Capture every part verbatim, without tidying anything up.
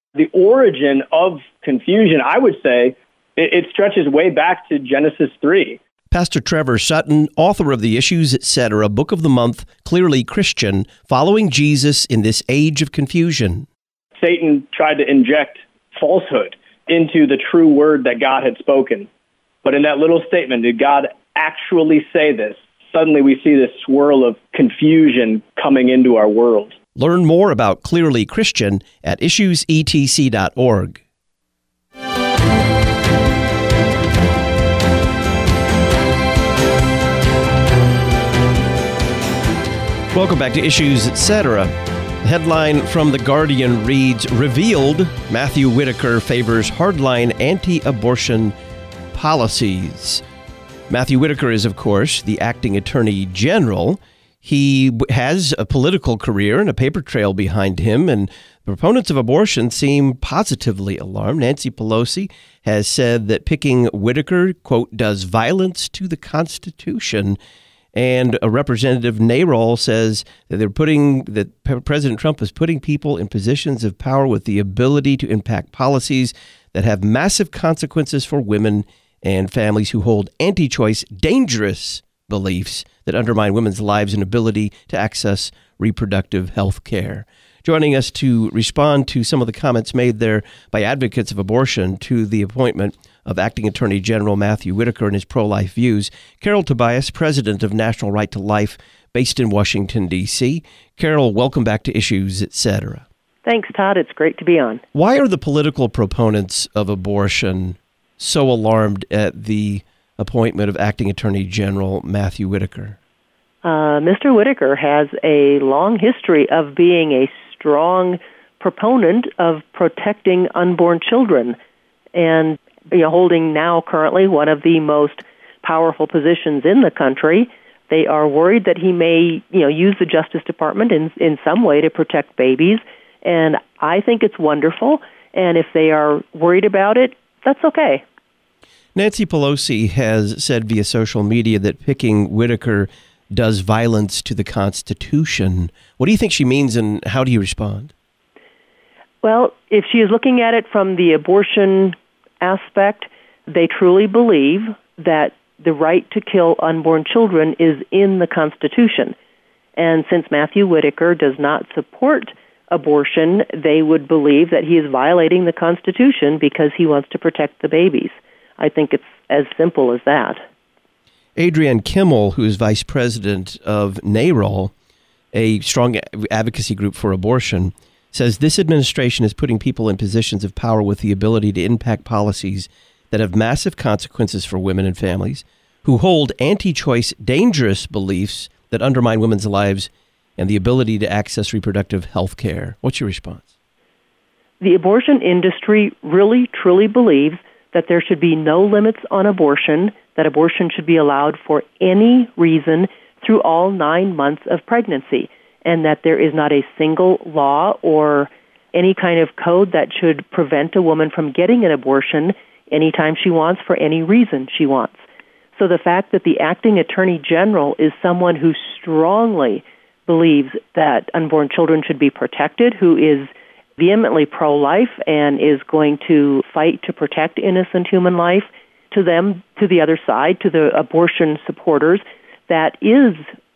The origin of confusion, I would say, it, it stretches way back to Genesis three. Pastor Trevor Sutton, author of the Issues, et cetera, Book of the Month, Clearly Christian, Following Jesus in This Age of Confusion. Satan tried to inject falsehood into the true word that God had spoken. But in that little statement, did God actually say this? Suddenly we see this swirl of confusion coming into our world. Learn more about Clearly Christian at issues e t c dot org. Welcome back to Issues, et cetera. The headline from The Guardian reads, Revealed, Matthew Whitaker favors hardline anti-abortion policies. Matthew Whitaker is, of course, the acting Attorney General. He has a political career and a paper trail behind him, and proponents of abortion seem positively alarmed. Nancy Pelosi has said that picking Whitaker, quote, does violence to the Constitution. And a Representative Nayrol says that they're putting that President Trump is putting people in positions of power with the ability to impact policies that have massive consequences for women and families who hold anti-choice, dangerous beliefs that undermine women's lives and ability to access reproductive health care. Joining us to respond to some of the comments made there by advocates of abortion to the appointment of Acting Attorney General Matthew Whitaker and his pro-life views, Carol Tobias, president of National Right to Life, based in Washington, D C Carol, welcome back to Issues, et cetera. Thanks, Todd. It's great to be on. Why are the political proponents of abortion so alarmed at the appointment of Acting Attorney General Matthew Whitaker? Uh, Mister Whitaker has a long history of being a strong proponent of protecting unborn children, and you know, holding now currently one of the most powerful positions in the country. They are worried that he may, you know, use the Justice Department in in some way to protect babies, and I think it's wonderful. And if they are worried about it, that's okay. Nancy Pelosi has said via social media that picking Whitaker does violence to the Constitution. What do you think she means, and how do you respond? Well, if she is looking at it from the abortion aspect, they truly believe that the right to kill unborn children is in the Constitution. And since Matthew Whitaker does not support abortion, they would believe that he is violating the Constitution because he wants to protect the babies. I think it's as simple as that. Adrienne Kimmel, who is vice president of Nayrol, a strong advocacy group for abortion, says this administration is putting people in positions of power with the ability to impact policies that have massive consequences for women and families who hold anti-choice, dangerous beliefs that undermine women's lives and the ability to access reproductive health care. What's your response? The abortion industry really, truly believes that there should be no limits on abortion, that abortion should be allowed for any reason through all nine months of pregnancy, and that there is not a single law or any kind of code that should prevent a woman from getting an abortion anytime she wants for any reason she wants. So the fact that the acting attorney general is someone who strongly believes that unborn children should be protected, who is vehemently pro-life and is going to fight to protect innocent human life, to them, to the other side, to the abortion supporters, that is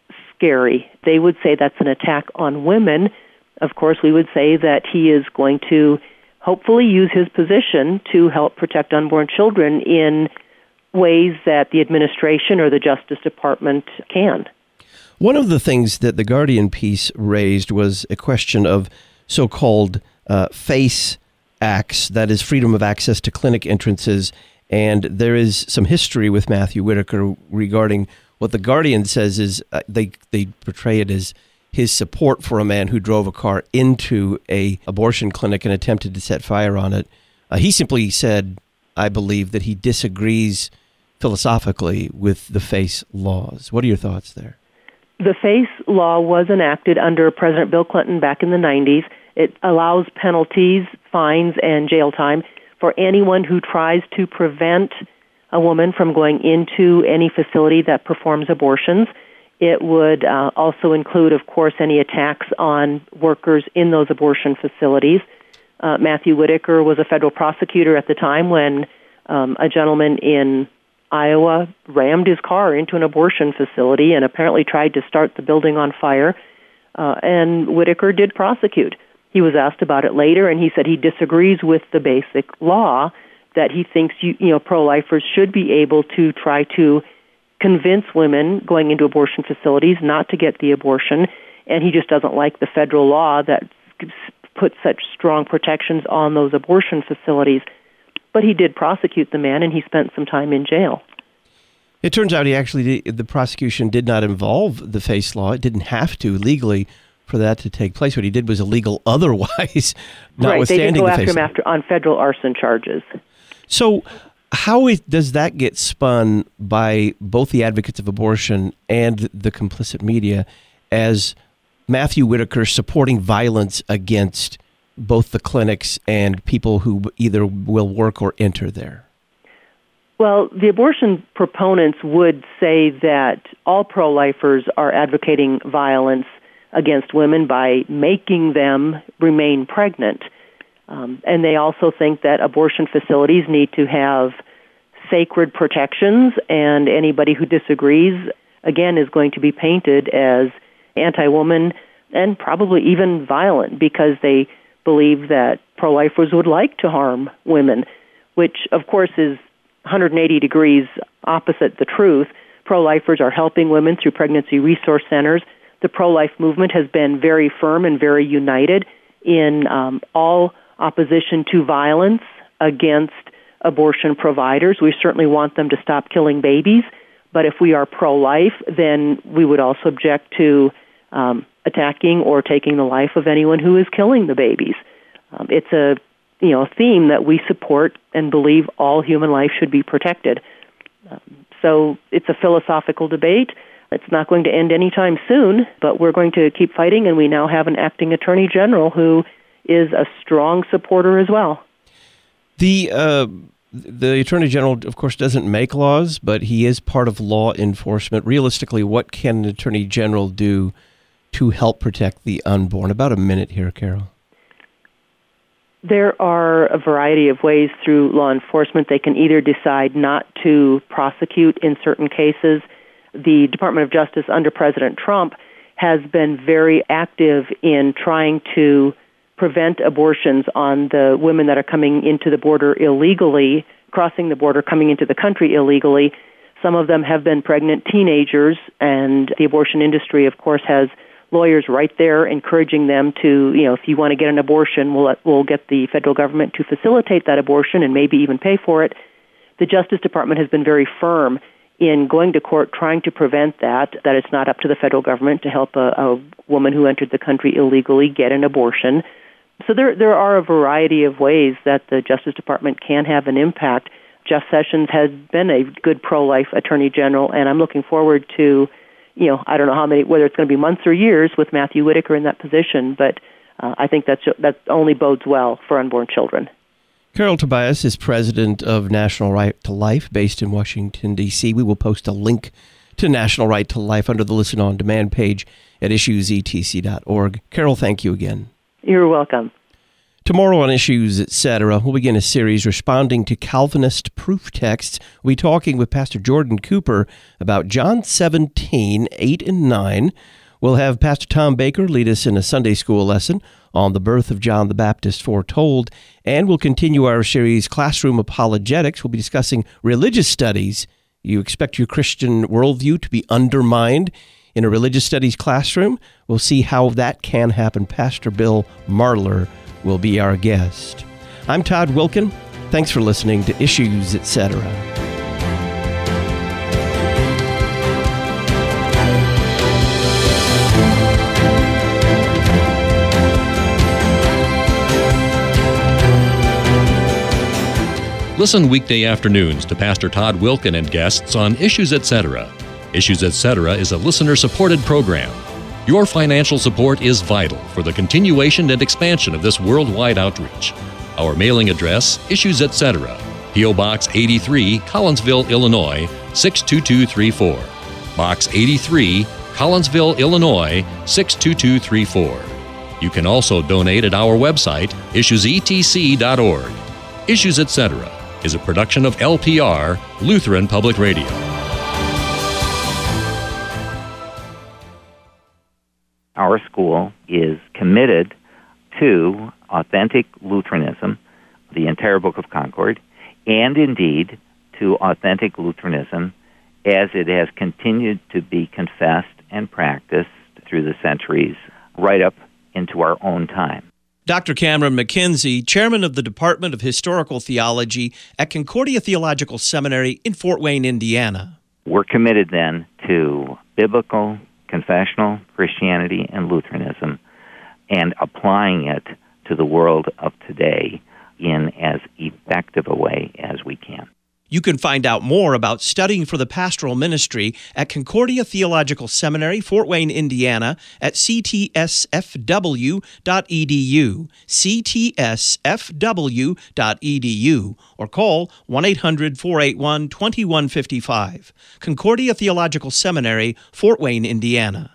scary. They would say that's an attack on women. Of course, we would say that he is going to hopefully use his position to help protect unborn children in ways that the administration or the Justice Department can. One of the things that the Guardian piece raised was a question of so-called uh, FACE acts, that is freedom of access to clinic entrances, and there is some history with Matthew Whitaker regarding what the Guardian says is uh, they they portray it as his support for a man who drove a car into a abortion clinic and attempted to set fire on it. Uh, he simply said, I believe, that he disagrees philosophically with the FACE laws. What are your thoughts there? The FACE law was enacted under President Bill Clinton back in the nineties. It allows penalties, fines, and jail time for anyone who tries to prevent a woman from going into any facility that performs abortions. It would uh, also include, of course, any attacks on workers in those abortion facilities. Uh, Matthew Whitaker was a federal prosecutor at the time when um, a gentleman in Iowa rammed his car into an abortion facility and apparently tried to start the building on fire, uh, and Whitaker did prosecute. He was asked about it later, and he said he disagrees with the basic law, that he thinks you, you know pro-lifers should be able to try to convince women going into abortion facilities not to get the abortion, and he just doesn't like the federal law that puts such strong protections on those abortion facilities. But he did prosecute the man, and he spent some time in jail. It turns out he actually, the prosecution did not involve the FACE law. It didn't have to legally for that to take place. What he did was illegal otherwise, right, they didn't notwithstanding go the after FACE him law. after, on federal arson charges. So how is, does that get spun by both the advocates of abortion and the complicit media as Matthew Whitaker supporting violence against both the clinics and people who either will work or enter there? Well, the abortion proponents would say that all pro-lifers are advocating violence against women by making them remain pregnant. Um, and they also think that abortion facilities need to have sacred protections, and anybody who disagrees, again, is going to be painted as anti-woman and probably even violent, because they believe that pro-lifers would like to harm women, which, of course, is one hundred eighty degrees opposite the truth. Pro-lifers are helping women through pregnancy resource centers. The pro-life movement has been very firm and very united in um, all opposition to violence against abortion providers. We certainly want them to stop killing babies, but if we are pro-life, then we would also object to um, attacking or taking the life of anyone who is killing the babies. Um, it's a you know theme that we support and believe all human life should be protected. Um, so it's a philosophical debate. It's not going to end anytime soon, but we're going to keep fighting, and we now have an acting attorney general who is a strong supporter as well. The uh, the attorney general, of course, doesn't make laws, but he is part of law enforcement. Realistically, what can an attorney general do to help protect the unborn? About a minute here, Carol. There are a variety of ways through law enforcement. They can either decide not to prosecute in certain cases. The Department of Justice under President Trump has been very active in trying to prevent abortions on the women that are coming into the border illegally, crossing the border, coming into the country illegally. Some of them have been pregnant teenagers, and the abortion industry, of course, has lawyers right there encouraging them to, you know, if you want to get an abortion, we'll, we'll get the federal government to facilitate that abortion and maybe even pay for it. The Justice Department has been very firm in going to court trying to prevent that, that it's not up to the federal government to help a, a woman who entered the country illegally get an abortion. So there there are a variety of ways that the Justice Department can have an impact. Jeff Sessions has been a good pro-life attorney general, and I'm looking forward to, you know, I don't know how many, whether it's going to be months or years with Matthew Whitaker in that position, but uh, I think that's, that only bodes well for unborn children. Carol Tobias is president of National Right to Life, based in Washington, D C. We will post a link to National Right to Life under the Listen On Demand page at issues e t c dot org. Carol, thank you again. You're welcome. Tomorrow on Issues, et cetera, we'll begin a series responding to Calvinist proof texts. We'll be talking with Pastor Jordan Cooper about John seventeen, eight and nine. We'll have Pastor Tom Baker lead us in a Sunday school lesson on the birth of John the Baptist foretold, and we'll continue our series, Classroom Apologetics. We'll be discussing religious studies. You expect your Christian worldview to be undermined in a religious studies classroom? We'll see how that can happen. Pastor Bill Marler will be our guest. I'm Todd Wilkin. Thanks for listening to Issues, et cetera. Listen weekday afternoons to Pastor Todd Wilkin and guests on Issues, et cetera. Issues, et cetera is a listener-supported program. Your financial support is vital for the continuation and expansion of this worldwide outreach. Our mailing address, Issues, et cetera. P O Box eighty-three, Collinsville, Illinois, six two two three four. Box eighty-three, Collinsville, Illinois, six two two three four. You can also donate at our website, issues e t c dot org. Issues Etc. is a production of L P R, Lutheran Public Radio. Our school is committed to authentic Lutheranism, the entire Book of Concord, and indeed to authentic Lutheranism as it has continued to be confessed and practiced through the centuries, right up into our own time. Doctor Cameron McKenzie, chairman of the Department of Historical Theology at Concordia Theological Seminary in Fort Wayne, Indiana. We're committed then to biblical, confessional Christianity and Lutheranism and applying it to the world of today in as effective a way as we can. You can find out more about studying for the pastoral ministry at Concordia Theological Seminary, Fort Wayne, Indiana, at c t s f w dot e d u, c t s f w dot e d u, or call one eight hundred, four eight one, two one five five. Concordia Theological Seminary, Fort Wayne, Indiana.